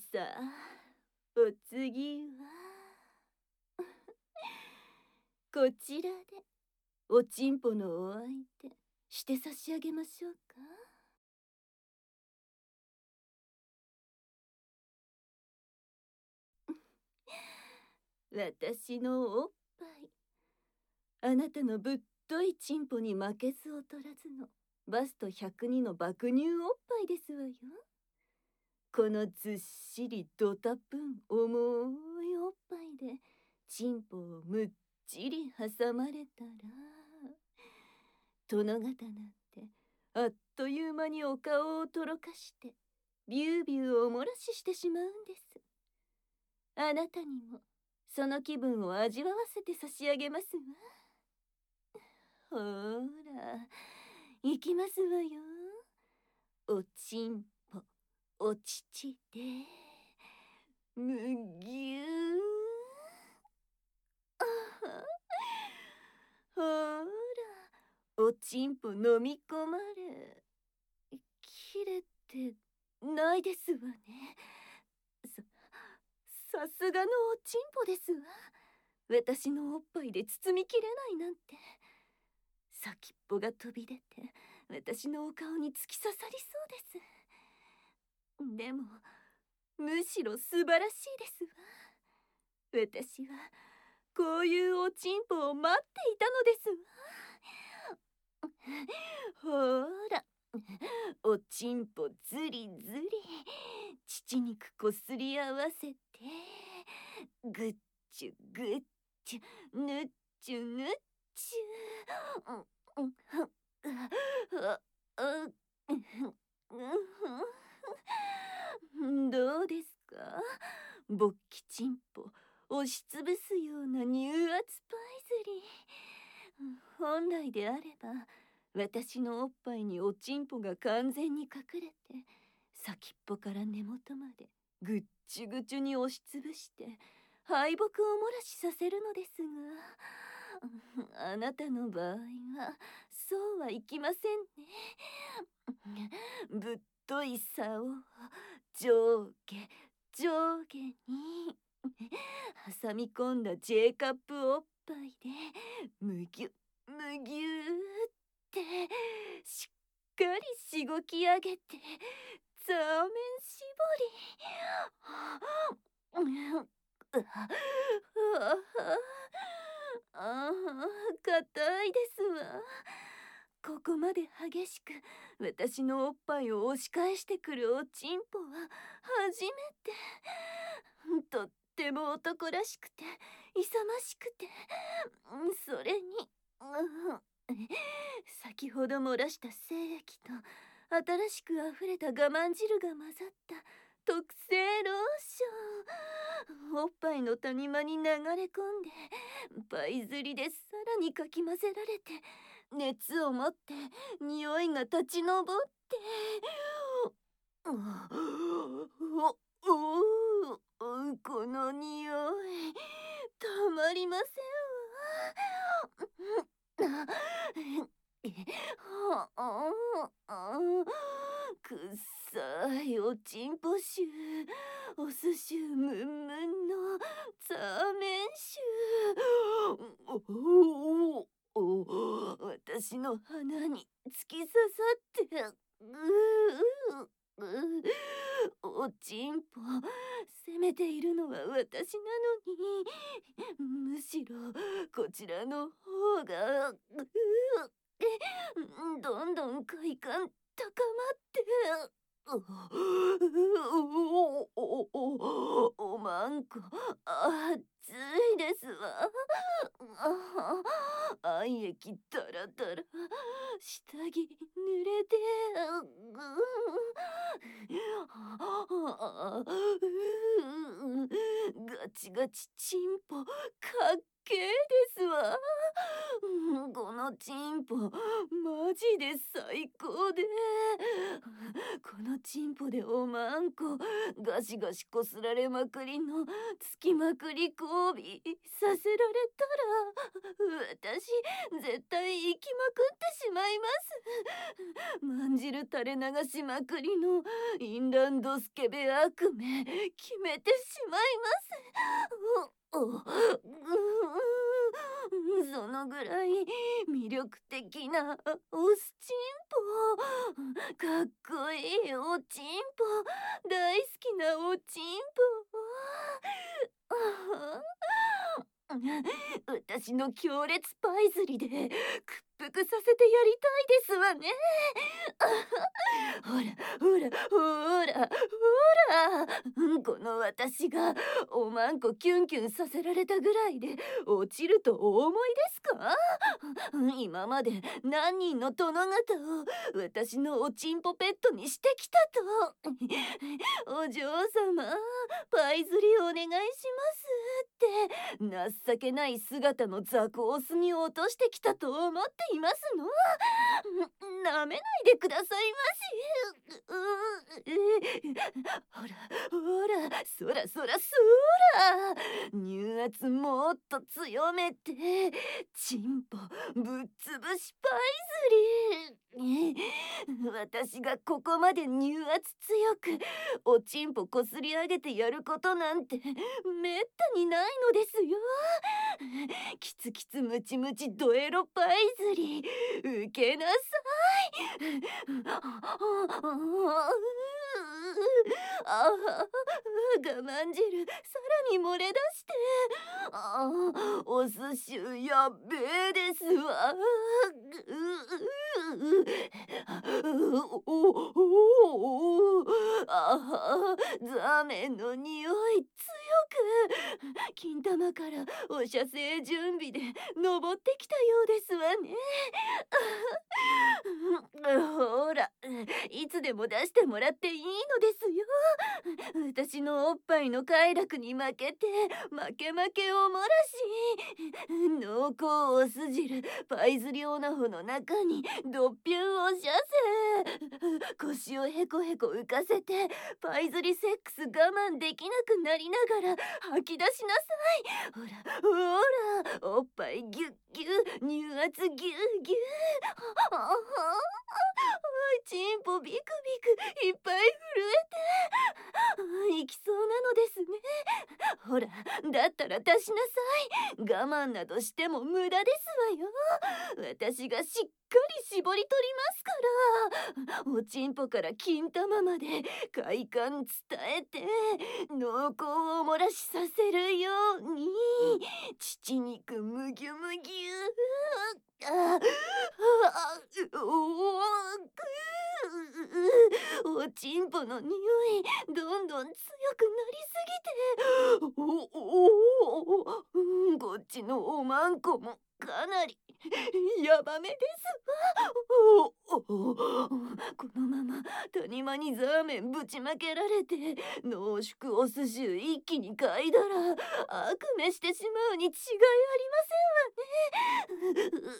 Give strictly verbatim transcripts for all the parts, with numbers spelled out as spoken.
さあ、お次はこちらでおちんぽのお相手して差し上げましょうか。私のおっぱい、あなたのぶっといちんぽに負けず劣らずのバストひゃくにの爆乳おっぱいですわよ。このずっしりドタプン重いおっぱいでチンポをむっちり挟まれたら、殿方なんてあっという間にお顔をとろかしてビュービューおもらししてしまうんです。あなたにもその気分を味わわせて差し上げますわ。ほーら、いきますわよ。おちんぽ、お乳で、むぎゅー。ほーら、おちんぽ飲み込まれ、切れてないですわね。さ、さすがのおちんぽですわ。私のおっぱいで包みきれないなんて。先っぽが飛び出て私のお顔に突き刺さりそうです。でもむしろ素晴らしいですわ。私はこういうおちんぽを待っていたのですわ。ほーら、おちんぽずりずり乳肉こすり合わせてぐっちゅぐっちゅぬっちゅぬっちゅどうですか、勃起チンポ押しつぶすような乳圧パイズリー。本来であれば私のおっぱいにおちんぽが完全に隠れて先っぽから根元までぐっちゅぐちゅに押しつぶして敗北を漏らしさせるのですが、あなたの場合はそうはいきませんね。ぶっとい竿を上下上下に挟み込んだ J カップおっぱいでむぎゅむぎゅーってしっかりしごき上げて座面絞り。ああ、硬いですわ。ここまで激しく私のおっぱいを押し返してくるおちんぽは初めて。とっても男らしくて勇ましくて、それに先ほど漏らした精液と新しくあふれた我慢汁が混ざった特製ローション、おっぱいの谷間に流れ込んでパイ釣りでさらにかき混ぜられて熱を持って匂いが立ち上っておおおこの匂いたまりませんわ。くっさいおちんぽ臭、おす臭ムンムンのザーメン臭。おおお私の鼻に突き刺さってううおちんぽ責めているのは私なのに、むしろこちらの方がどんどん快感高まっておおおおまんこ熱いですわ。愛液たらたら下着濡れてガチガチチンポかっけーですわ。 うんこのチンポマジで最高で、このチンポでおまんこガシガシこすられまくりのつきまくり交尾させられたら、私絶対生きまくってしまいます。まんじる垂れ流しまくりのインランドスケベ悪名決めてしまいます。おおうんそのぐらい魅力的なオスチンポ、かっこいいおチンポ、大好きなおチンポ。あ私の強烈パイズリで屈服させてやりたいですわね。ほらほらほらほら、うんこの私がおまんこキュンキュンさせられたぐらいで落ちるとお思いですか？今まで何人の殿方を私のおちんぽペットにしてきたと。お嬢様パイズリお願いしますって情けない姿の雑魚オスに落としてきたと思っていますの？なめないでくださいまし。ほらほらそらそらそら、乳圧もっと強めてチンポぶっつぶしパイズリ。私がここまで乳圧強くおちんぽこすり上げてやることなんてめったにないのですよ。キツキツムチムチドエロパイズリ受けなさい。あ我慢汁さらに漏れ出して、あお寿司やっべえですわ。あザーメンの匂い強く金玉からお射精準備で登ってきたようですわね。ほらいつでも出してもらっていいのですよ。私のおっぱいの快楽に負けて負け負けを漏らし、濃厚お酢汁パイズリオナホの中にドッピュンお射精、腰をへこへこ浮かせてパイズリセックス我慢できなくなりながら吐き出しなさい。ほらほらおっぱいギュッギュ乳圧ギュッギュチンポビクビクいっぱい震えていきそうなのですね。ほらだったら出しなさい。我慢などしても無駄ですわよ。私がしっかり絞り取りますから。おちんぽから金玉まで快感伝えて濃厚を漏らしさせるように乳肉むぎゅむぎゅああおおちんぽの匂いどんどん強くなりすぎて、おおおうんこっちのおまんこもかなりやばめですわ。おおこのまま谷間にザーメンぶちまけられて濃縮お寿司一気に嗅いだら悪夢してしまうに違いありませんわ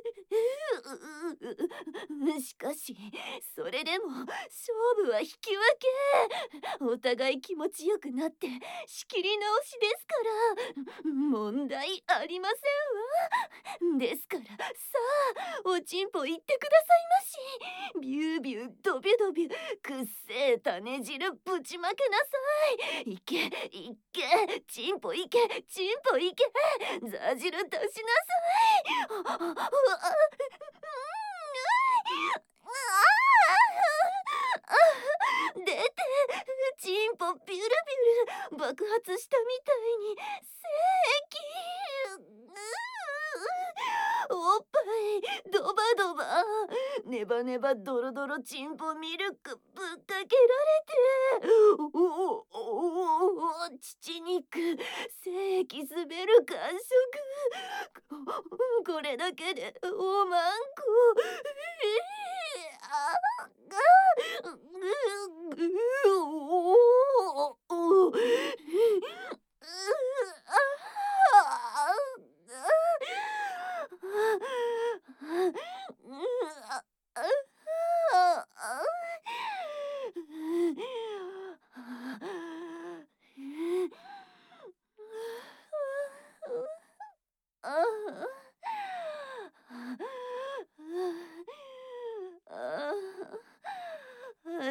ね。しかしそれでも勝負は引き分け。お互い気持ちよくなって仕切り直しですから問題ありませんわ。ですからさあおちんぽ言ってくださいまし。ビュービュードビュドビュくっせえ種汁ぶちまけなさい。いけいけチンポいけチンポいけザ汁出しなさい。あああ出てチンポビュルビュル爆発したみたいに精液おっぱいドバドバネバネバドロドロチンポミルクぶっかけられておおおお乳肉精液滑る感触これだけでおまんこああ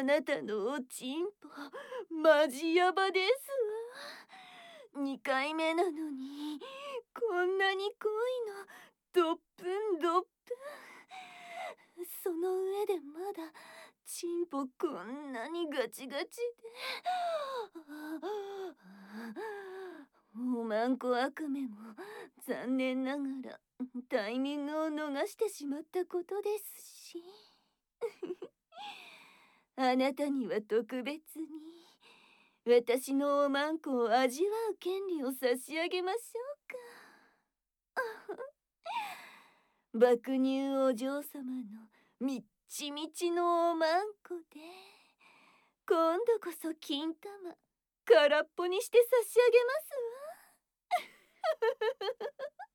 あなたのおちんぽマジヤバですわ。にかいめなのにこんなに濃いの。どっぷんどっぷん。その上でまだちんぽこんなにガチガチで。おまんこ悪夢も残念ながらタイミングを逃してしまったことですし。あなたには特別に私のおまんこを味わう権利を差し上げましょうか。爆乳お嬢様のみっちみちのおまんこで今度こそ金玉空っぽにして差し上げますわ。